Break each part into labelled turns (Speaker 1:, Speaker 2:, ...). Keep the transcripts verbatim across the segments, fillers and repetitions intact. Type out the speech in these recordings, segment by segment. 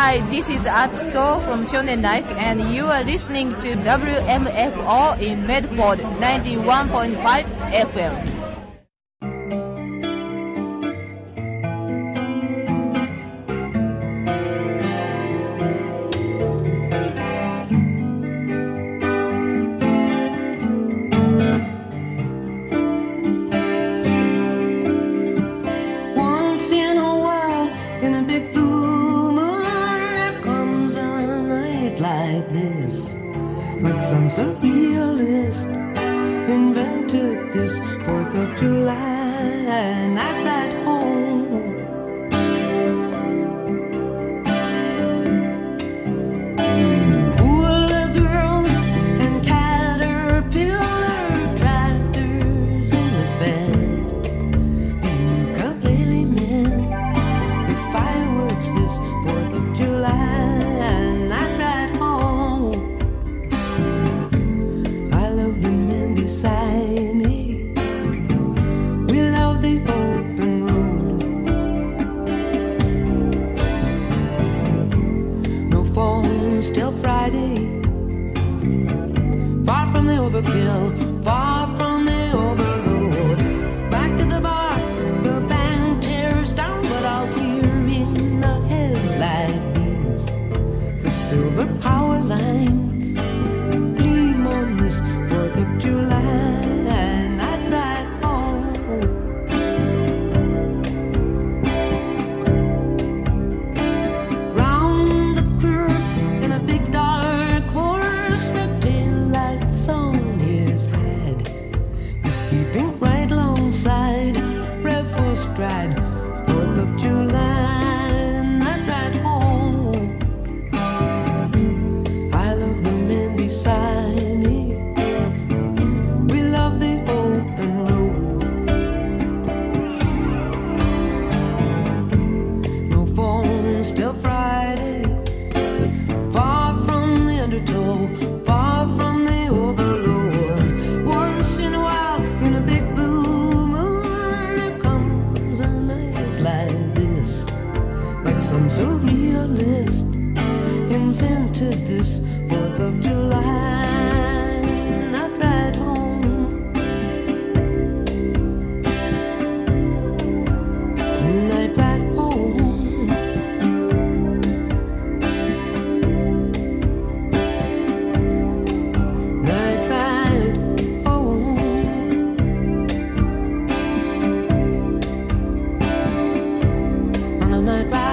Speaker 1: Hi, this is Atsuko from Shonen Life, and you are listening to W M F O in Medford ninety-one point five F M.
Speaker 2: Some surrealist invented this fourth of July night ride home. Hula girls and caterpillar tractors in the sand. The ukulele men, the fireworks this fourth of July night ride home. Beside me, we love the open road. No phones till Friday. Far from the overkill, far from the overload. Back to the bar, the band tears down, but I'll hear in the headlight beams the silver power lines gleam on this fourth of July. Stride, fourth of July, night ride home. I love the men beside me. We love the open road. No phones till Friday. Far from the undertow, far from the overload. Once in a while, in a big some surrealist invented this fourth of July night ride home. Night ride home. Night ride home. On a night ride.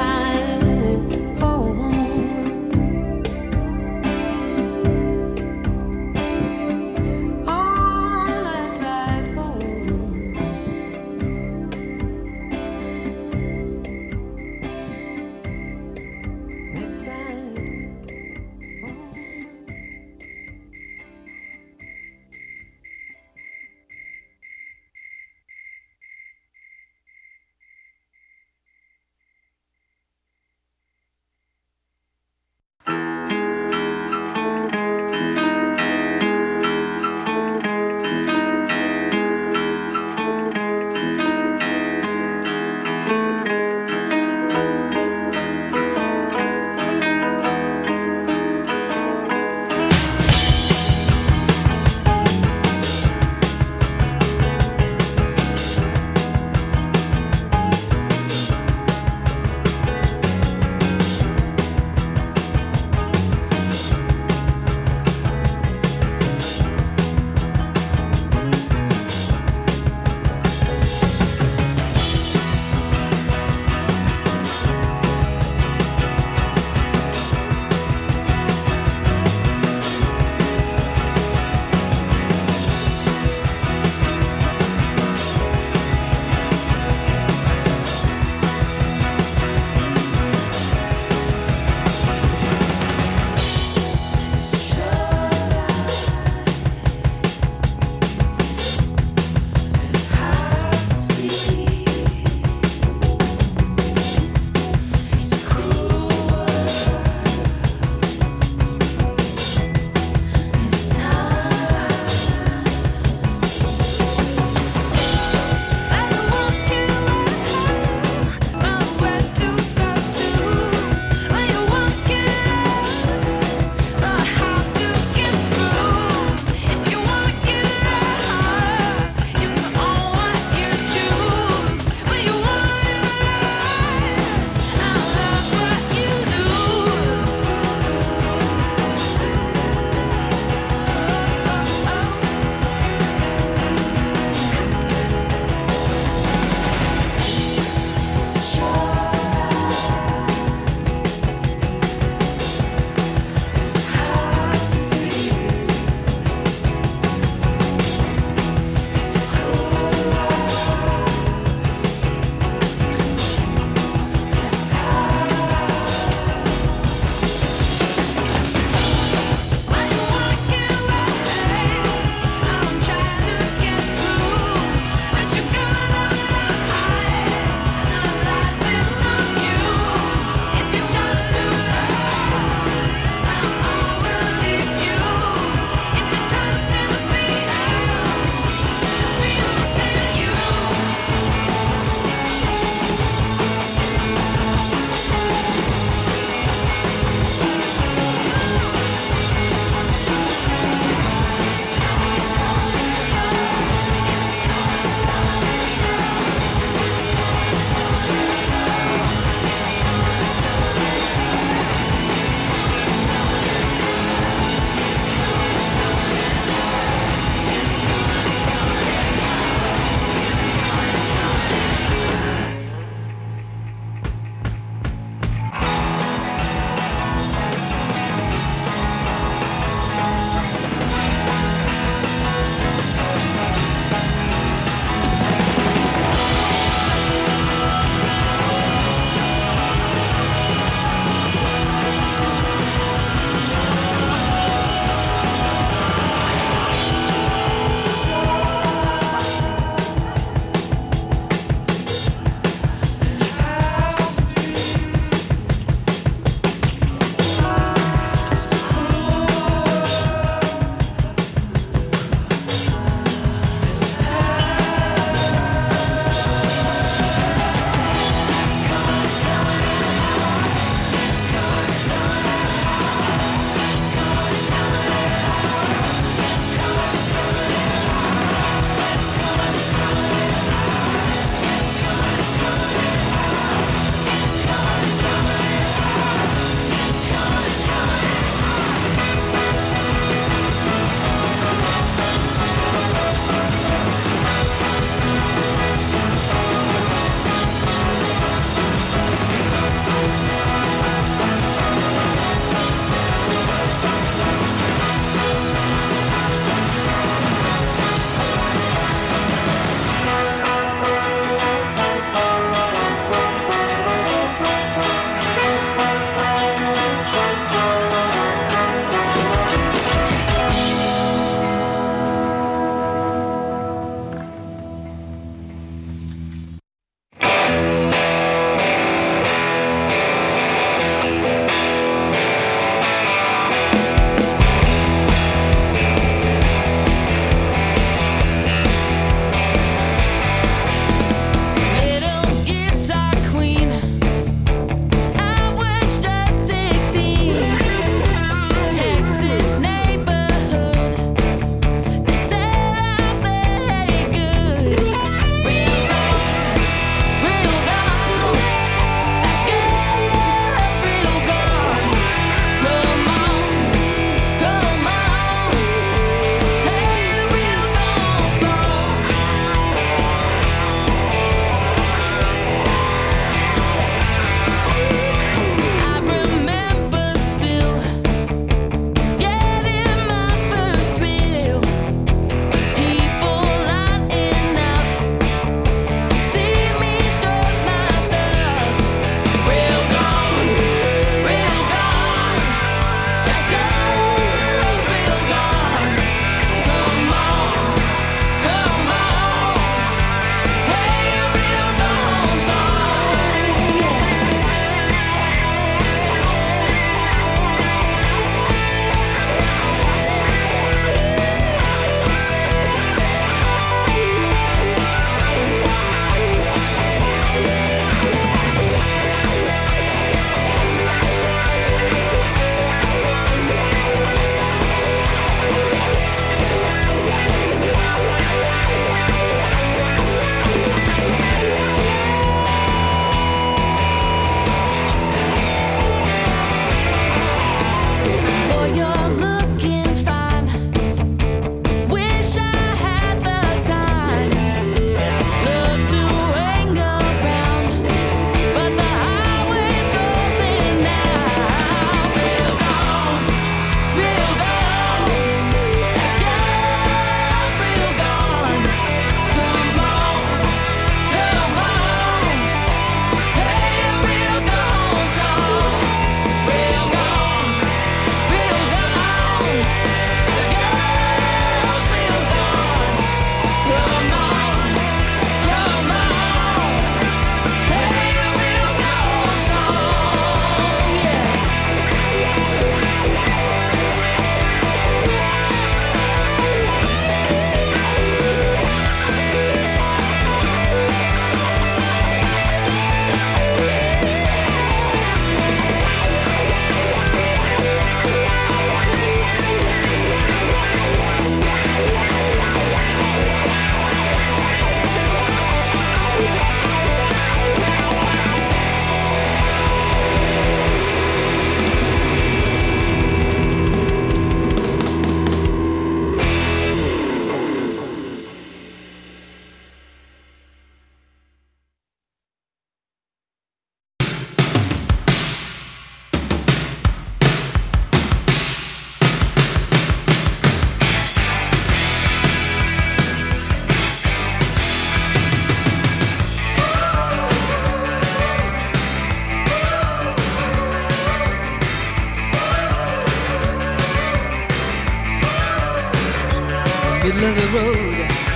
Speaker 3: middle of the road.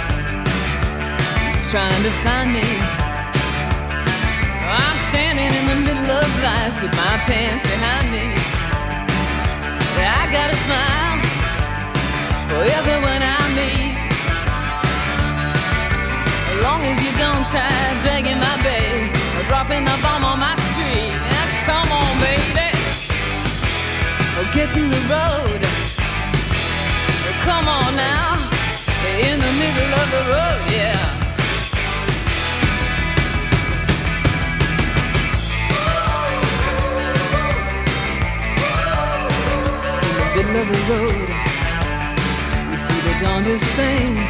Speaker 3: He's trying to find me. I'm standing in the middle of life with my pants behind me. I got a smile for everyone I meet. As long as you don't tie dragging my babe or dropping the bomb on my street. Now, come on, baby, oh, get in the road. Oh, come on now, in the middle of the road, yeah. Middle of the road, you see the darndest things,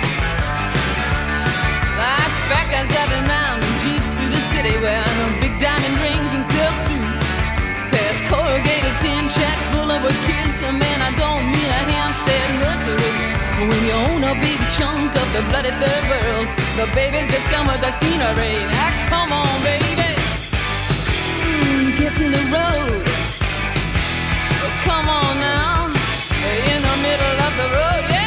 Speaker 3: like fat guys driving round in jeeps through the city wearing big diamond rings and silk suits, past corrugated tin shacks full of kids. So man, I don't mean a Hampstead nursery. When you own a big chunk of the bloody third world, the babies just come with the scenery. Now come on, baby, mm, get in the road. Oh, come on now, in the middle of the road, yeah.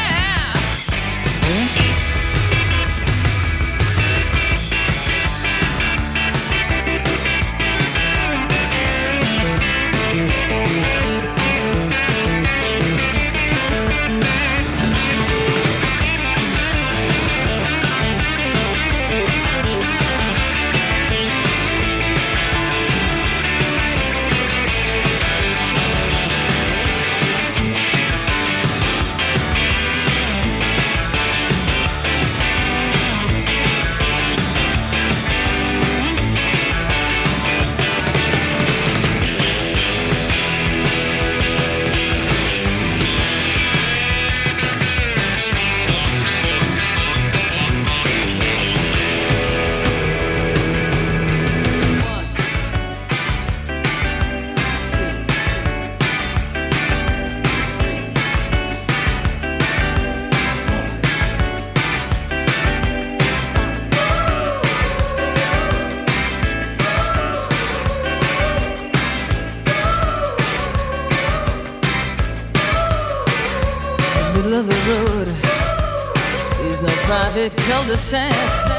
Speaker 3: Private cul-de-sac.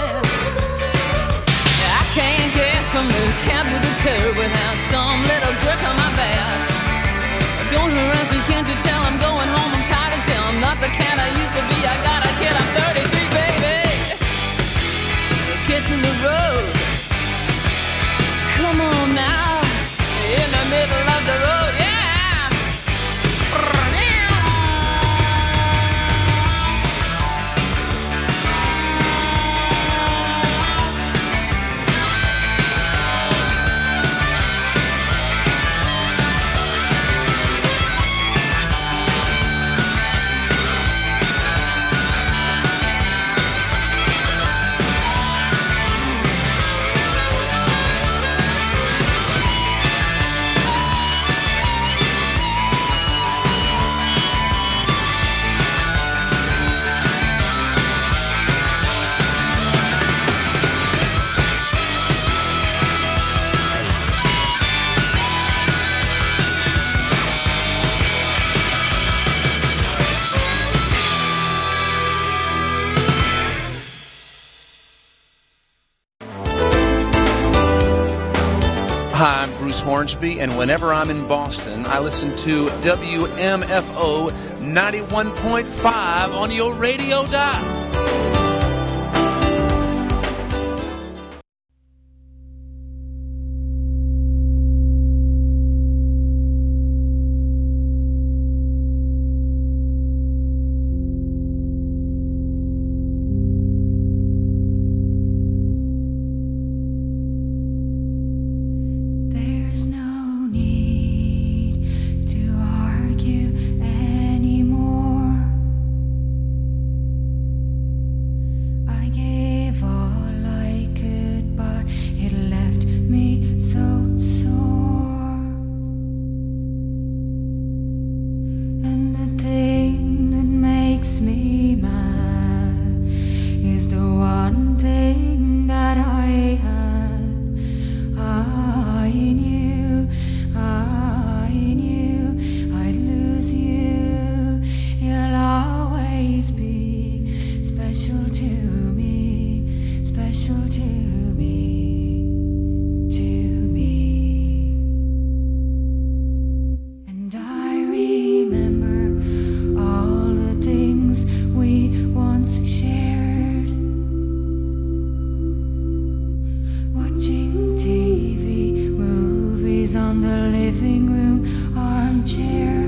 Speaker 3: I can't get from the cab to the curb without some little jerk on my back. Don't harass me, can't you tell I'm going home? I'm tired as hell. I'm not the cat I used to be. I got a kid, I'm thirty-three, baby. Get in the road. Come on now, in the middle of the road, yeah.
Speaker 4: Hi, I'm Bruce Hornsby, and whenever I'm in Boston, I listen to W M F O ninety-one point five on your radio dial.
Speaker 5: on the living room armchair.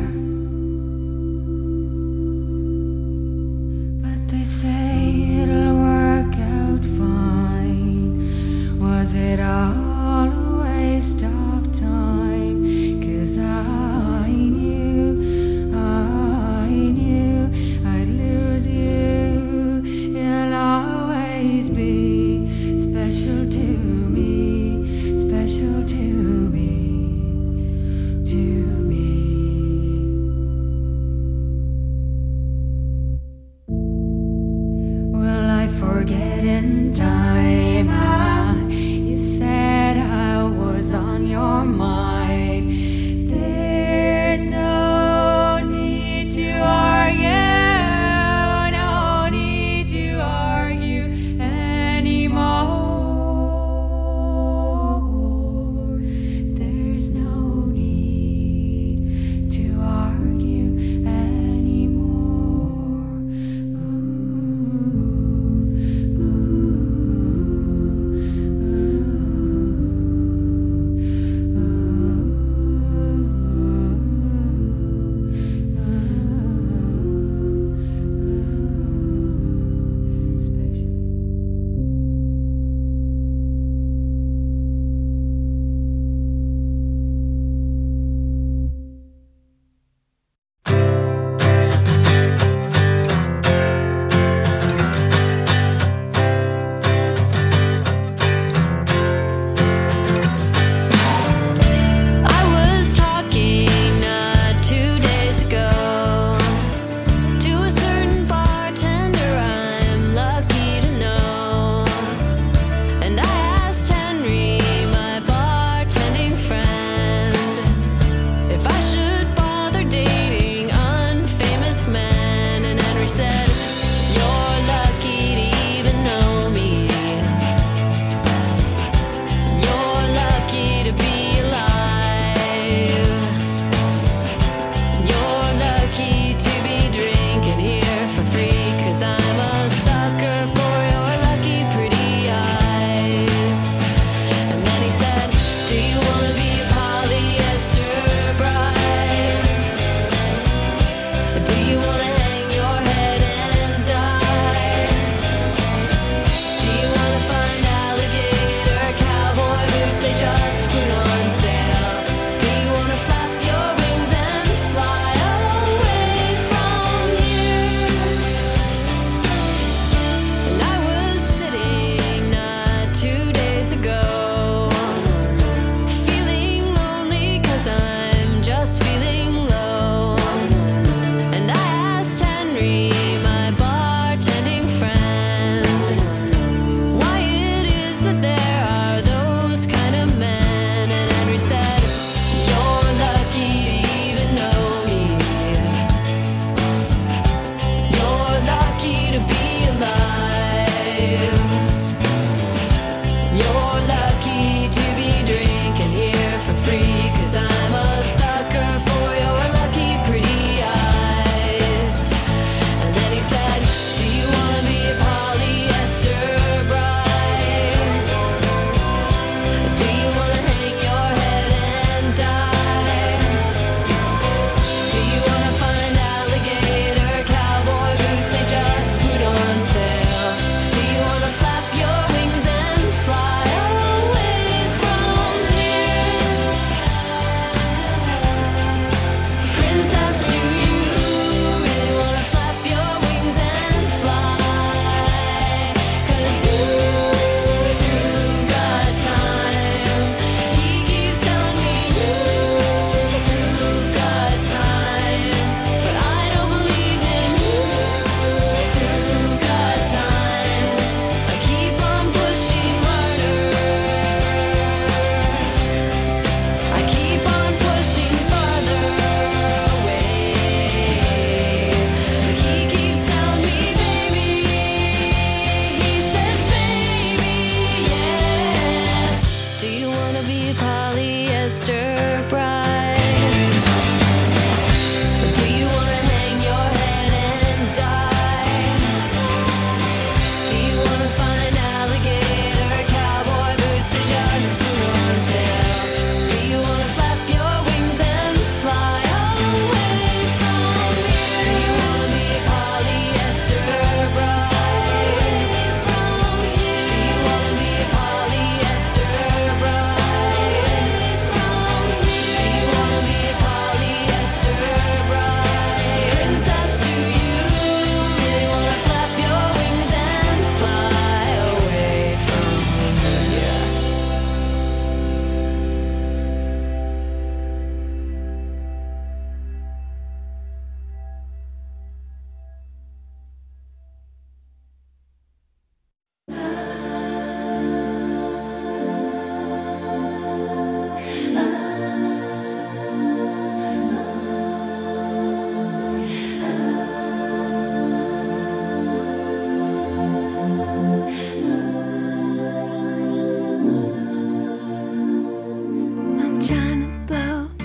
Speaker 5: But they say it'll work out fine. Was it all a waste of time? 'Cause I knew, I knew I'd lose you. You'll always be special to me, special to me, to me.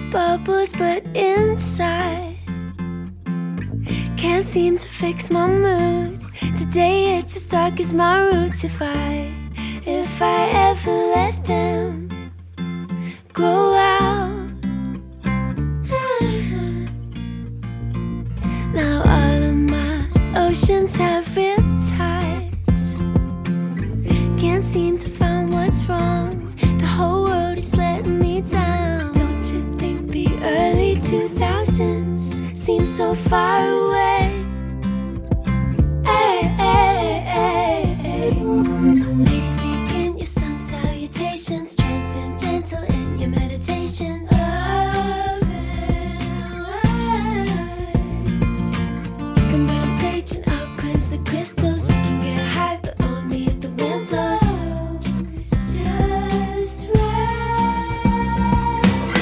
Speaker 5: bubbles, but inside can't seem to fix my mood. Today it's as dark as my roots. If I, if I ever let them grow out. Now all of my oceans have riptides. Can't seem to find what's wrong. The whole world is letting me down. Don't you think the early two thousands seem so far away? Hey, hey, hey, hey. Ladies, begin your sun salutations, transcendental in your meditations. Crystals, we can get high, but only if the wind blows. It's just right.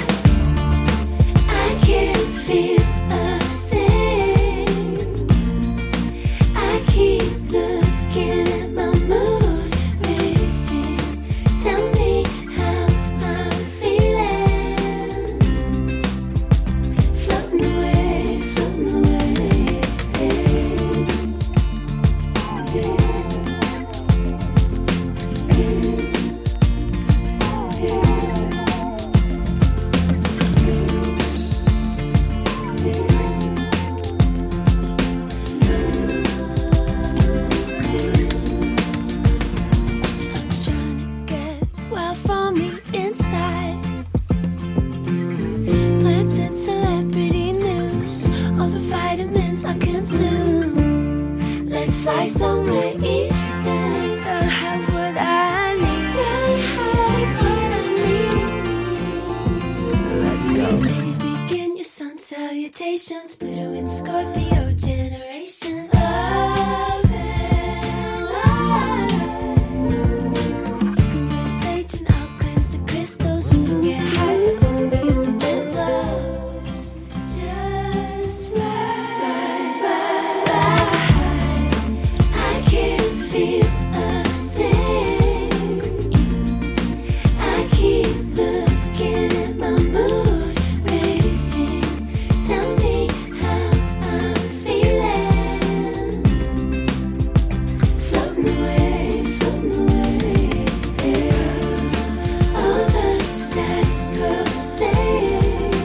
Speaker 5: I can't feel a thing. I keep looking at my mood ring. Tell me how I'm feeling. Floating away, floating away. Let's fly somewhere eastern. I'll have what I need. I'll have what I need. Let's go. Ladies, begin your sun salutations. Pluto and Scorpio generation. Love and light. You can burn sage and I'll cleanse the crystals. We can get high, but only if the wind blows. It's just right. Feel a thing. I keep looking at my mood ring. Tell me how I'm feeling. Floating away, floating away. All the sad girls say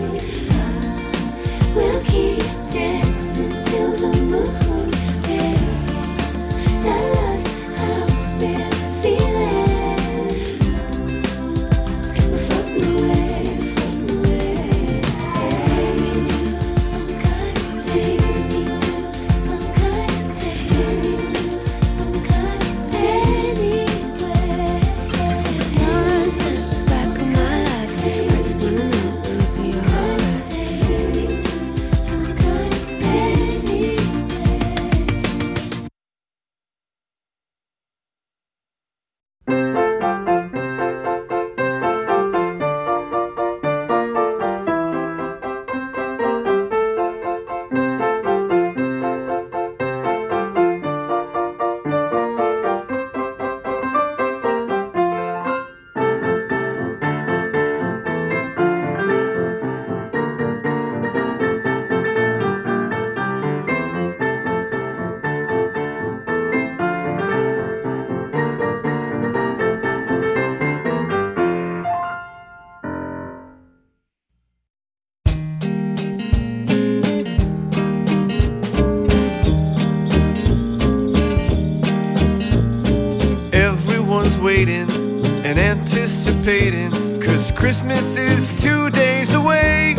Speaker 5: we'll keep dancing till the moon rays. Tell us how we're feeling. We're floating away, floating away. Take me to some kind, take me to some kind, take me to some kind of anywhere. It's a sunset back of my life. I just wanna know who's your heart. Take me to some kind of anywhere.
Speaker 6: Waiting and anticipating, 'cause Christmas is two days away.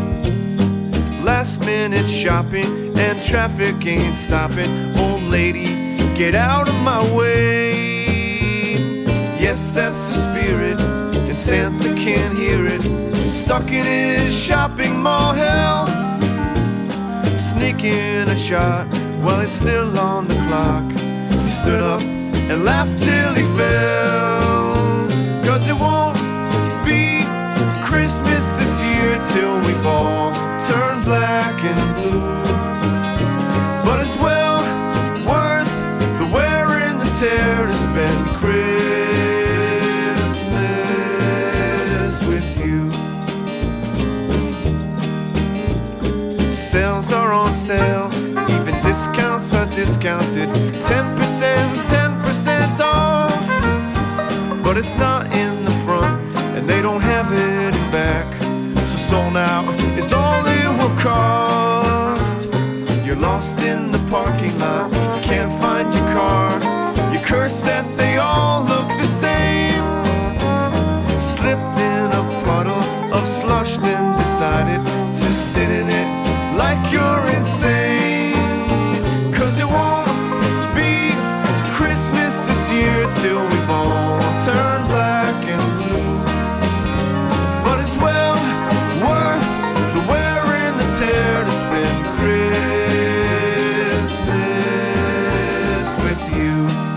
Speaker 6: Last minute shopping and traffic ain't stopping. Old lady, get out of my way. Yes, that's the spirit, and Santa can't hear it. Stuck in his shopping mall hell, sneaking a shot while it's still on the clock. He stood up and laughed till he fell, 'cause it won't be Christmas this year till we've all turned black and blue. But it's well worth the wear and the tear to spend Christmas with you. sale. Even discounts are discounted. ten percent's ten percent off. But it's not in the front, and they don't have it in back. So sold out is all it will cost. You're lost in the parking lot, can't find your car. You curse that they all look the same. Slipped in a puddle of slush, then decided to sit in it like you're insane. Cause it won't be Christmas this year till we've all turned black and blue. But it's well worth the wear and the tear to spend Christmas with you.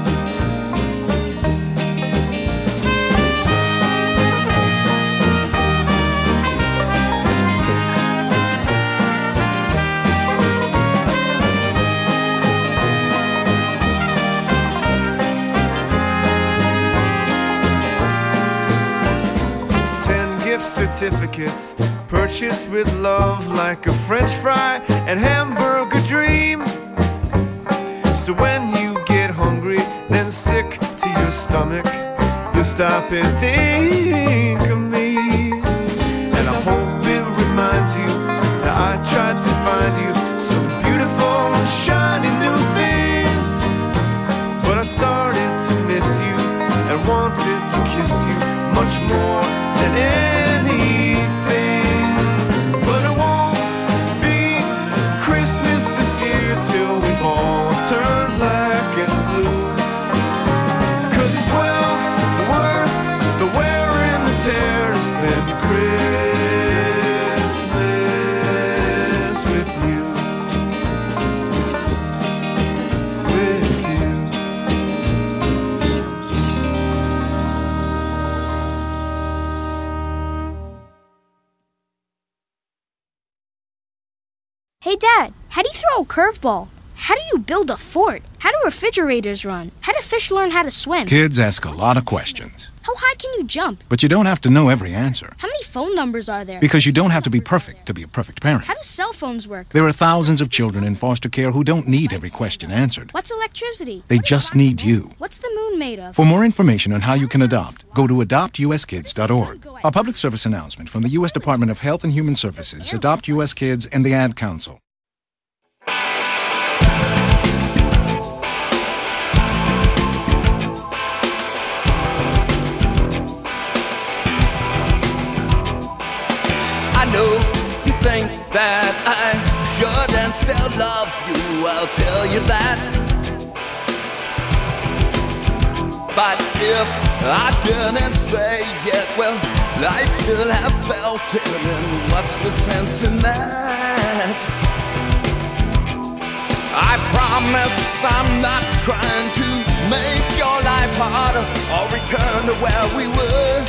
Speaker 6: Certificates purchased with love, like a French fry and hamburger dream. So when you get hungry, then sick to your stomach, you'll stop and think of me. And I hope it reminds you that I tried to find you some beautiful, shiny new things. But I started to miss you and wanted to kiss you much more than anything. But it won't be Christmas this year till we've all turned black and blue. Cause it's well worth the wear and the tear to spend Christmas with you. With you.
Speaker 7: Hey Dad, how do you throw a curveball? How do you build a fort? How do refrigerators run? How do fish learn how to swim?
Speaker 8: Kids ask a lot of questions.
Speaker 7: How high can you jump?
Speaker 8: But you don't have to know every answer.
Speaker 7: How many phone numbers are there?
Speaker 8: Because you don't have to be perfect to be a perfect parent.
Speaker 7: How do cell phones work?
Speaker 8: There are thousands of children in foster care who don't need every question answered.
Speaker 7: What's electricity?
Speaker 8: They just need you.
Speaker 7: What's the moon made of?
Speaker 8: For more information on how you can adopt, go to adopt u s kids dot org. A public service announcement from the U S Department of Health and Human Services, Adopt U S Kids, and the Ad Council.
Speaker 9: I know you think that I should and still love you, I'll tell you that. But if I didn't say it, well, I'd still have felt it, and what's the sense in that? I promise I'm not trying to make your life harder or return to where we were.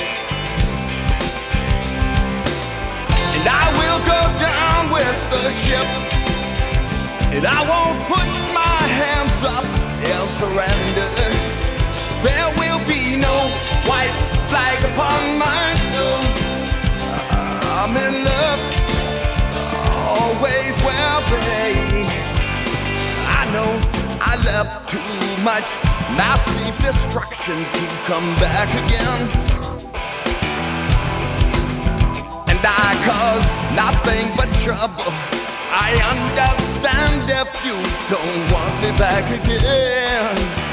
Speaker 9: And I will go down with the ship, and I won't put my hands up and surrender. There will be no white flag upon my door. I'm in love, always will be. I know I left too much massive destruction to come back again. And I caused nothing but trouble. I understand if you don't want me back again.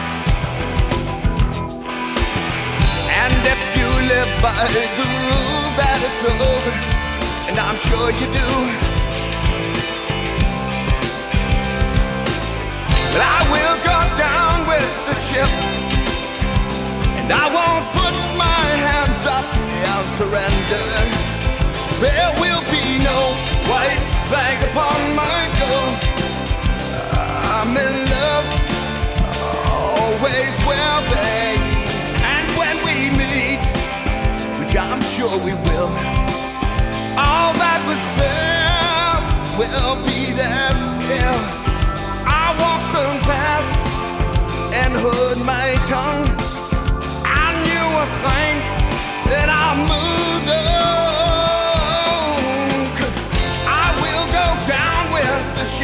Speaker 9: And if you live by the rule that it's over, and I'm sure you do, but I will go down with the ship, and I won't put my hands up and surrender. There will be no white flag upon my door. I'm in love, always will be. And when we meet, which I'm sure we will, all that was there will be there still. I walked the path and heard my tongue. I knew a thing that I moved on.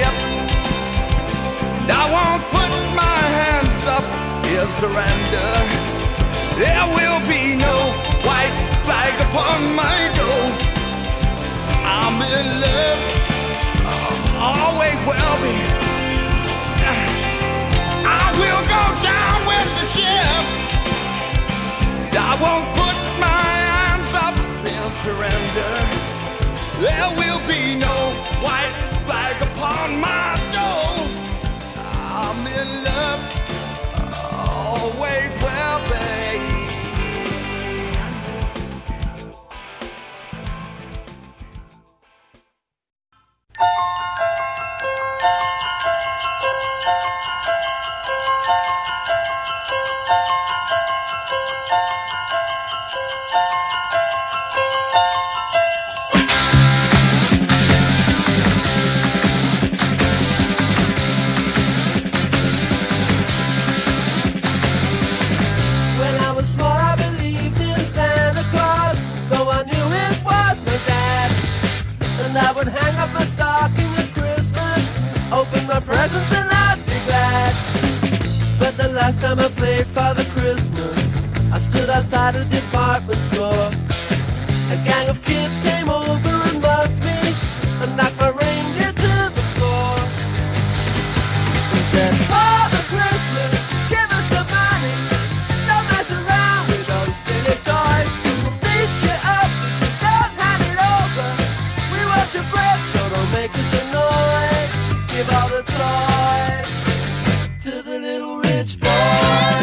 Speaker 9: surrender. There will be no white flag upon my door. I'm in love, uh, always will be. I will go down with the ship. I won't put my hands up and surrender. There will be no white flag upon my door. I'm in love, always will be.
Speaker 10: Presents and I'd be glad. But the last time I played Father Christmas, I stood outside a department store. A gang of kids came over and mugged me and knocked my reindeer to the floor. They said, Father Christmas, give us some money. Don't mess around with those silly toys. We'll beat you up if you don't hand it over. We want your bread, so don't make us annoyed. Give all the toys to the little rich boy.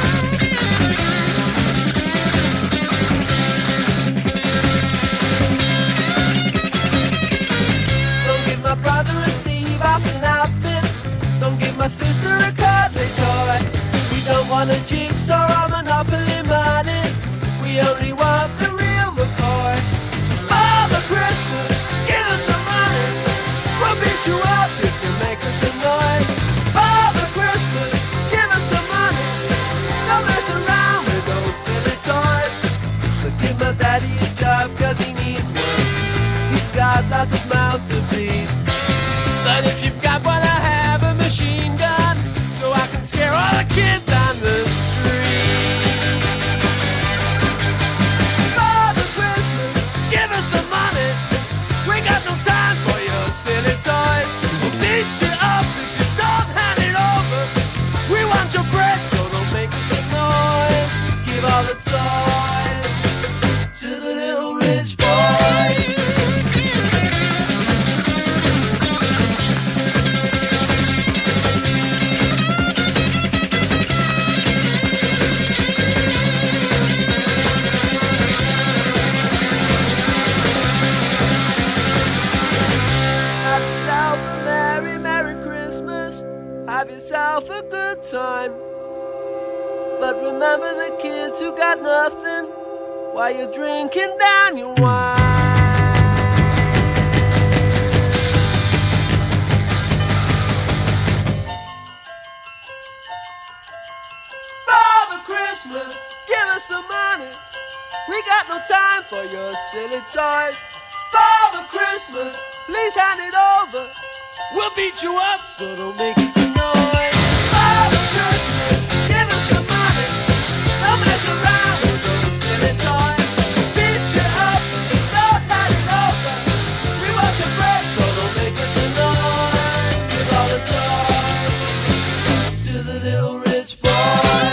Speaker 10: Don't give my brother a Steve Austin outfit. Don't give my sister a cuddly toy. We don't want a jigsaw or Monopoly money. We only want the real McCoy. Father Christmas, give us some money. We'll beat you up if you make us annoyed. Father Christmas, give us some money. Don't mess around with those silly toys. But give my daddy a job cause he needs one. He's got lots of mouths to feed. But if you've got what I have, a machine gun, so I can scare all the kids on the street. Father Christmas, give us some money. We got no time for your silly toys. We'll beat you up if you don't hand it over. We want your bread, so don't make us annoyed. Give all the toys to the little rich boy. Have yourself a merry, merry Christmas. Have yourself a good time. But remember the kids who got nothing while you're drinking down your wine. Father Christmas, give us some money. We got no time for your silly toys. Father Christmas, please hand it over. We'll beat you up, so don't make us annoyed. Father Christmas, give us some money. Don't mess around with those silly toys. Beat you up, don't hand it over. We want your bread, so don't make us annoyed. Give all the toys to the little rich boy.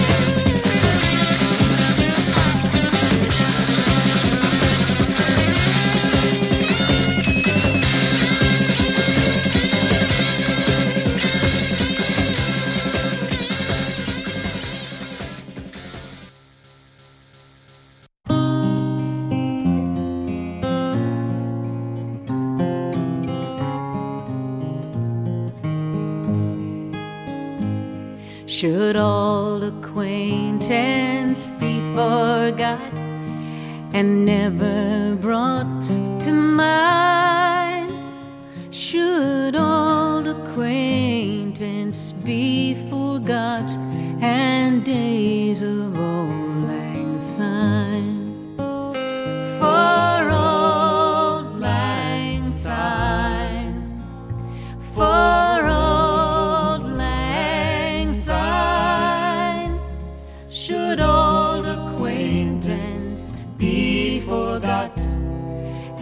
Speaker 11: Should old acquaintance be forgot and never brought to mind? Should old acquaintance be forgot and days of old lang syne? For old lang syne, for old lang syne,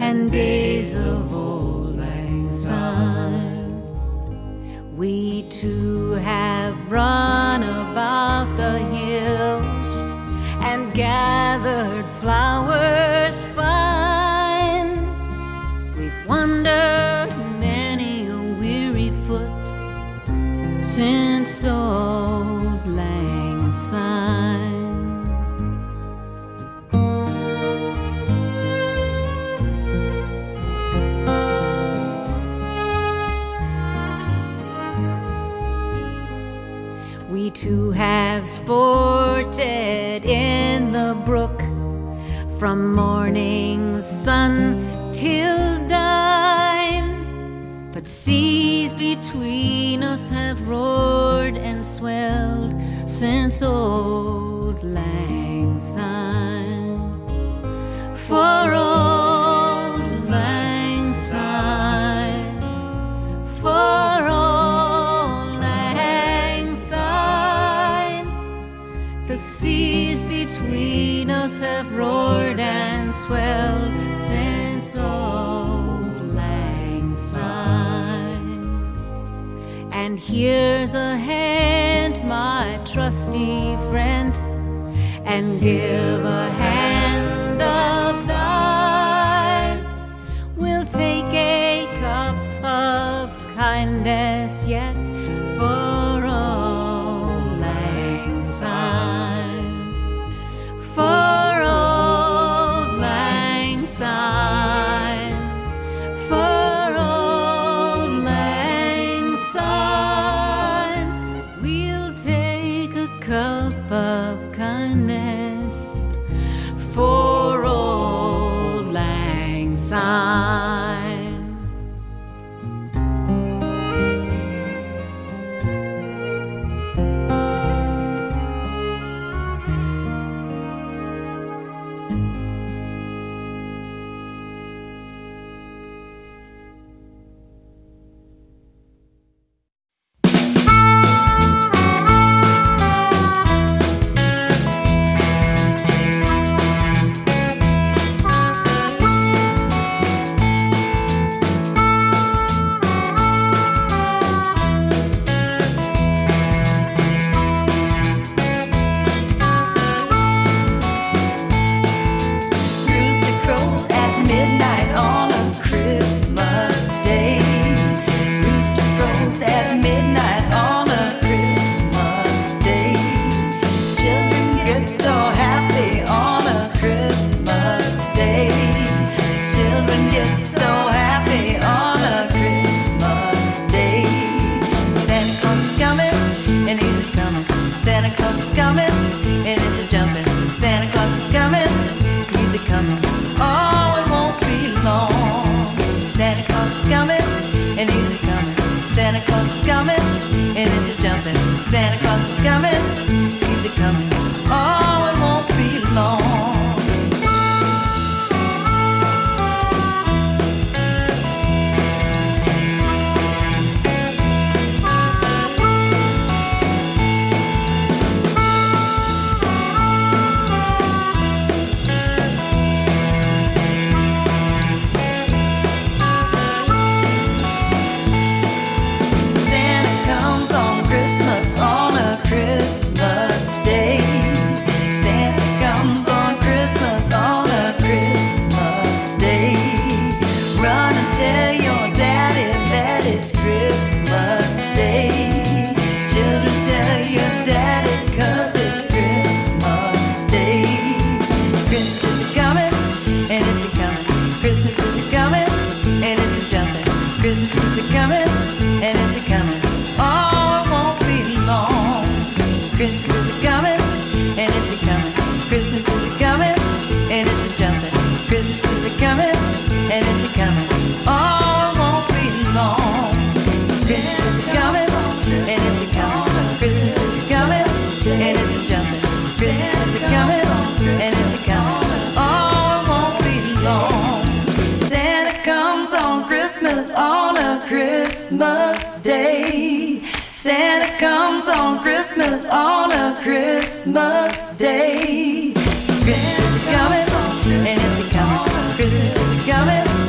Speaker 11: and days of old lang syne. We too have run about the hills and gathered flowers fine. We've wandered many a weary foot since old lang syne. We too have sported in the brook from morning sun till dine, but seas between us have roared and swelled since old lang syne. For old lang syne, for old lang syne, the seas between us have roared and swelled since old lang syne. And here's a hand, my trusty friend, and give a hand of thine. We'll take a cup of kindness yet for old lang syne, for old lang syne, for old lang syne. We'll take a cup of kindness for old lang syne.
Speaker 3: Rooster crows at midnight on a Christmas day. Rooster crows at midnight on a Christmas day. Children get so happy on a Christmas day. Children get so happy on a Christmas day. Santa Claus is coming and he's a coming. Santa Claus is coming and it's a jumping. Santa Claus is coming, he's a coming. Oh, it won't be long. Santa Claus is coming and he's a coming. Santa Claus is coming and it's a jumping. Santa Claus is coming, he's a coming. Oh, it won't be long. Santa comes on Christmas on a Christmas day. Santa comes on Christmas on a Christmas day. Run and tell your daddy that it's Christmas Day. Children, tell your daddy 'cause it's Christmas Day. Christmas is a coming and it's a coming. Christmas is a coming and it's a jumping. Christmas is a coming and it's a coming. Oh, it won't be long. Christmas is a coming and it's a coming. Christmas is a coming and it's a jumping. Christmas is a coming and it's a coming. Oh, it won't be long. Christmas is a coming and it's a coming. Christmas is a coming and it's a jumping. Christmas is a coming and it's a coming. Oh, it won't be long. Santa comes on Christmas on a Christmas Day. Santa comes on Christmas on a Christmas Day. Christmas is coming and it's a coming. Christmas is coming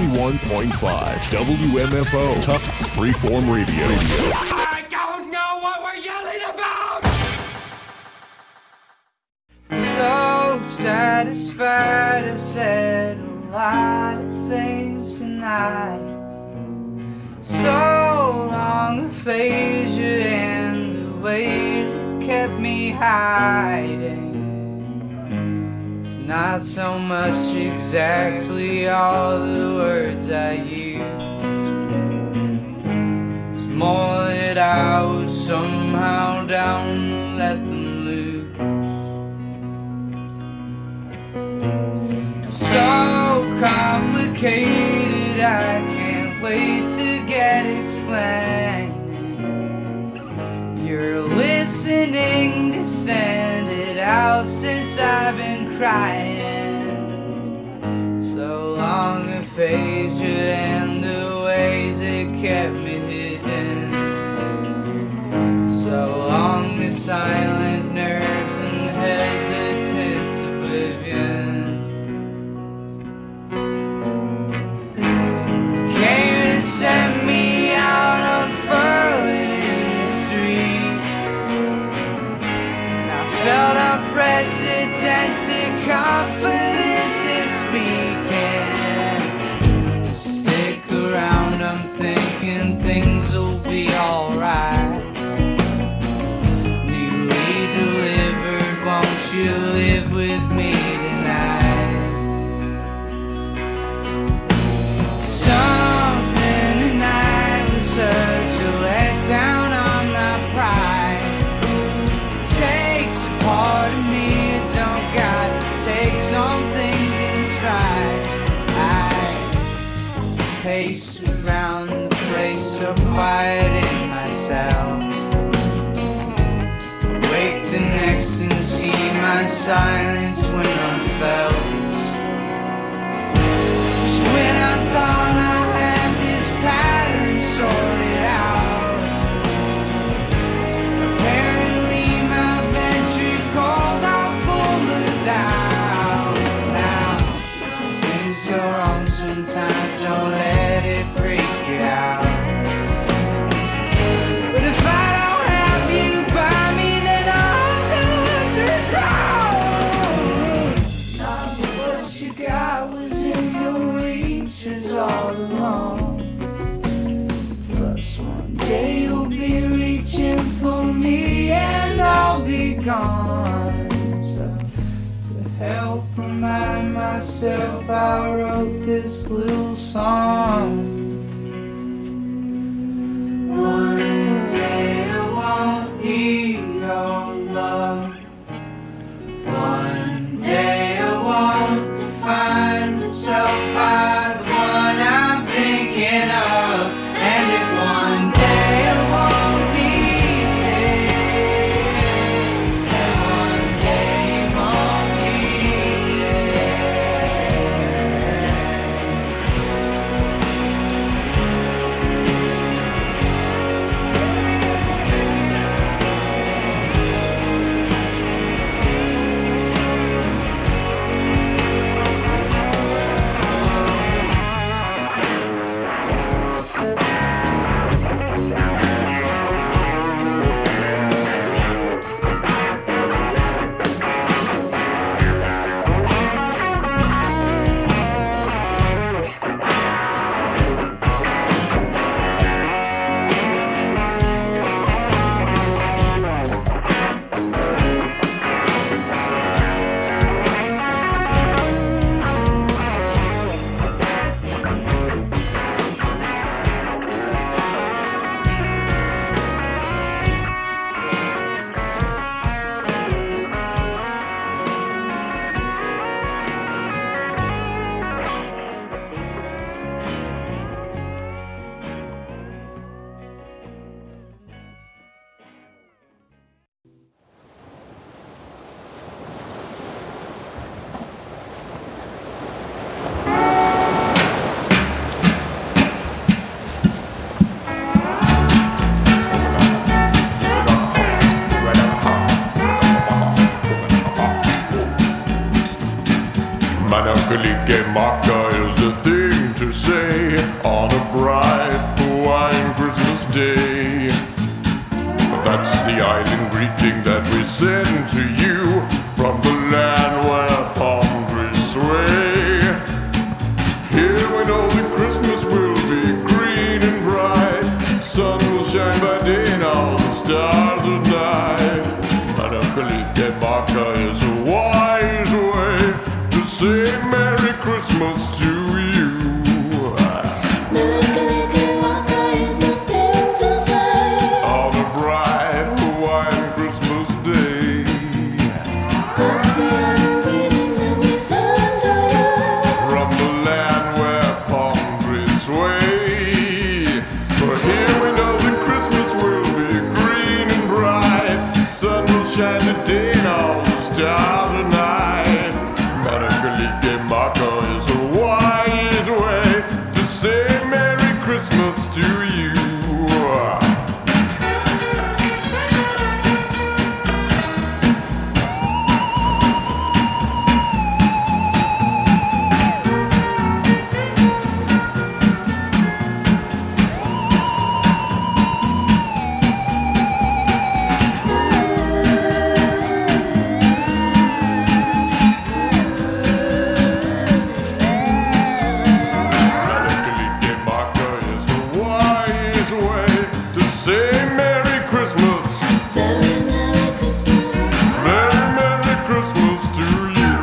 Speaker 12: ninety-one point five W M F O, Tufts Freeform Radio.
Speaker 10: I don't know what we're yelling about! So satisfied, I said a lot of things tonight. So long aphasia and the ways that kept me hiding. It's not so much exactly all the words I use. It's more that I was somehow down to let them loose. So complicated, I can't wait to get explaining. You're listening to stand it out since I've been crying. So long aphasia and the ways it kept me hidden. So long the silent nerves and hesitant oblivion. Came and sent me out unfurling in the street. And I felt unprecedented confidence in speaking. Stick around, I'm thinking things will be alright. Newly delivered, won't you live with me tonight? Something tonight was such a letdown on my pride. It takes a part of me, it don't gotta take some things in stride. I paced around the place so quiet in myself. Wake the next and see my silence when I'm felt. Just when I thought I had this pattern sorted out, apparently my ventricles are full of doubt. Now, things go wrong sometimes, don't let it freak you out. But if I don't have you by me, then I'll have to drown. Not what you got was in your reaches all along. Plus one day you'll be reaching for me and I'll be gone. So to help remind myself, I wrote this little song. One day I won't need your love. One day I want to find myself by the one I'm thinking of. And if one day I won't need it, then one day you won't need
Speaker 12: Manakalikke makker is the thing to say. bright Hawaiian Christmas day. That's the island greeting that we send to you from the land where palm trees sway. Here we know that Christmas will be green and bright. Sun will shine by day and all the stars at night. Manakalike Maka is a wise way to say Merry Christmas to you.
Speaker 5: Manakalike Maka is the thing to say
Speaker 12: On a bright Hawaiian Christmas day.
Speaker 5: That's the island greeting that we send to you
Speaker 12: From the land where palm trees sway. For here we know that Christmas will be green and bright. Sun will shine today and all the stars at night. Manakalike Maka is a wise way to say Merry Christmas to you. Manakalike Maka is a wise way to say Merry Christmas.
Speaker 5: Merry, Merry Christmas.
Speaker 12: Merry, Merry Christmas to you.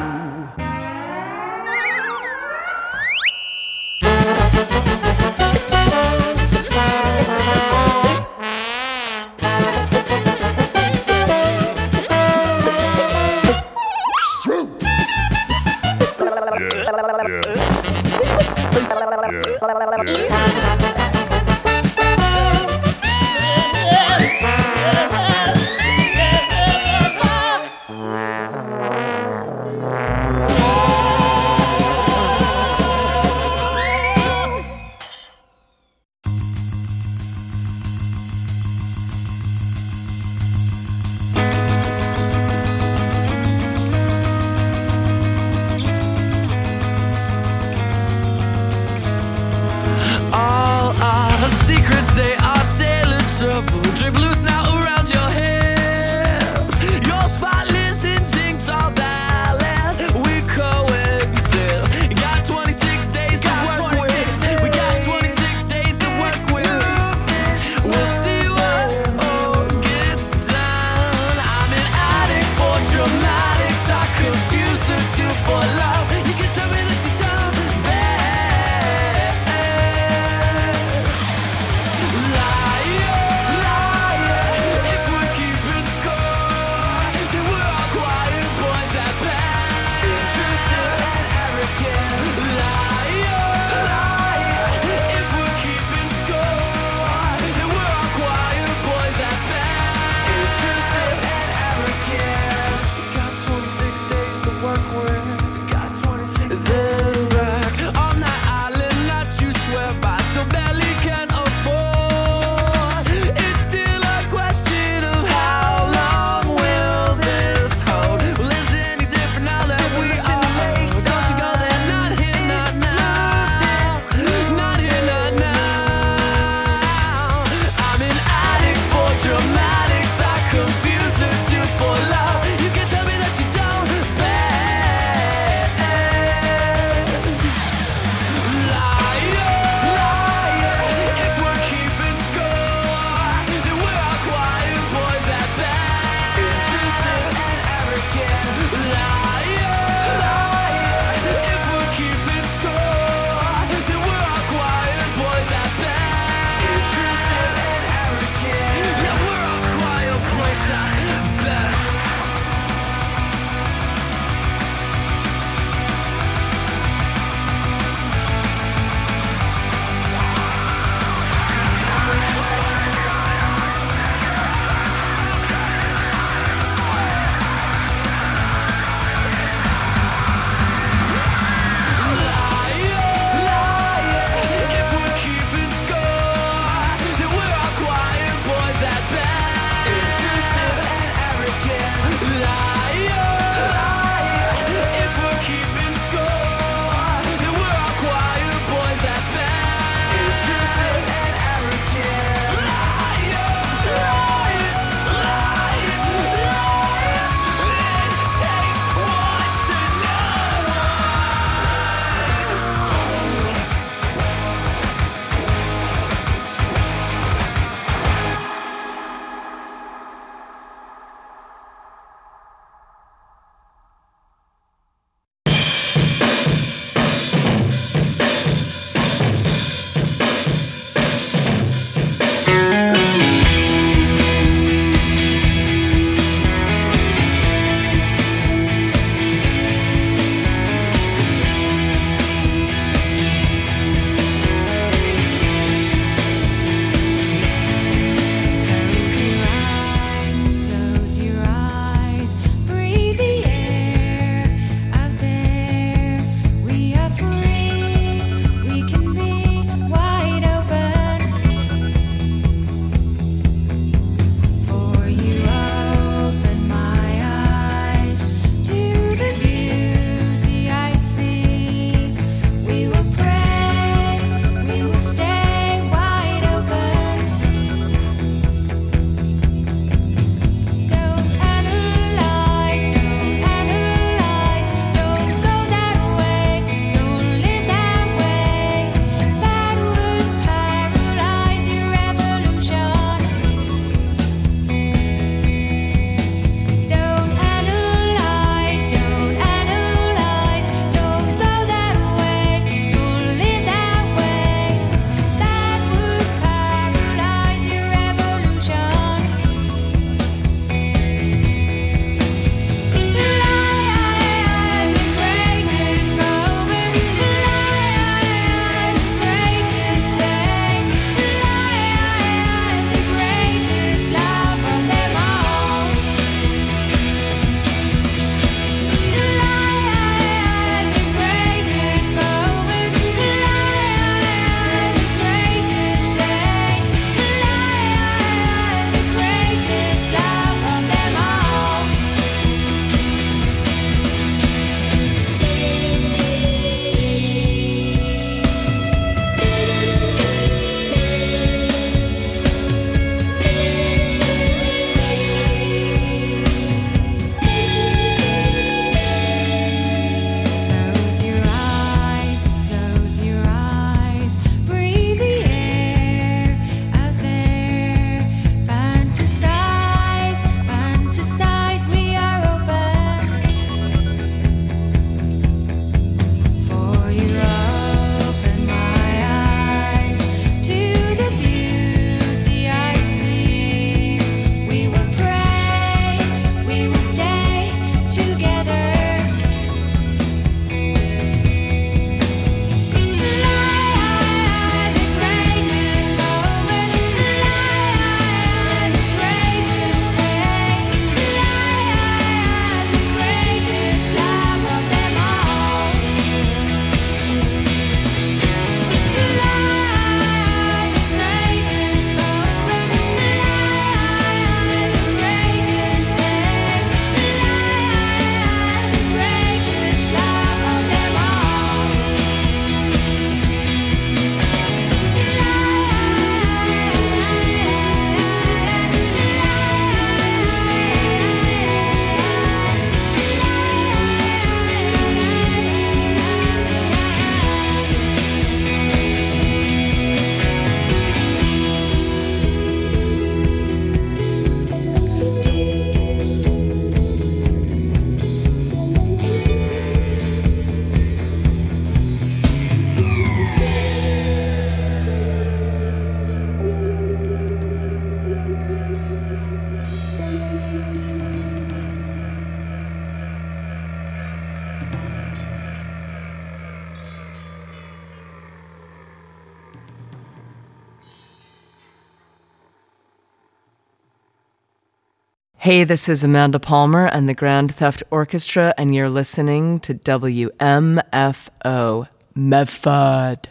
Speaker 13: Hey, this is Amanda Palmer and the Grand Theft Orchestra, and you're listening to W M F O, Medford.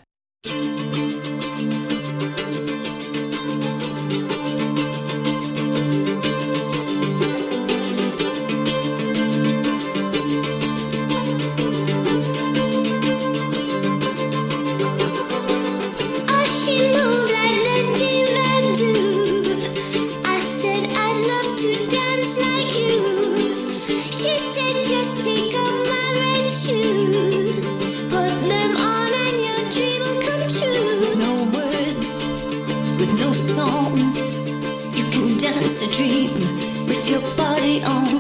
Speaker 5: Dream with your body on.